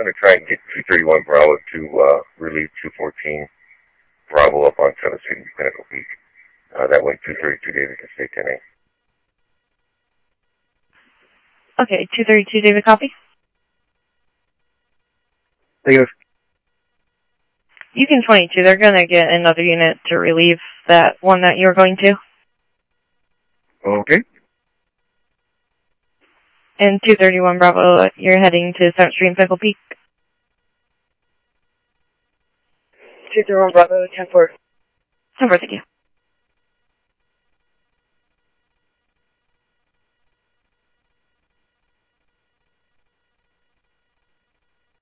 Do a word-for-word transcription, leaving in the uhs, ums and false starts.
going to try and get two thirty-one Bravo to uh, relieve two fourteen Bravo up on seventh Street in Pinnacle Peak. Uh, that went two thirty-two David to stay ten A. Okay, two thirty-two David, copy. Negative. Yukon twenty-two, they're going to get another unit to relieve that one that you were going to. Okay. And two thirty-one Bravo, you're heading to seventh Street in Pinnacle Peak. two thirty-one Bravo, ten four. ten four, thank you.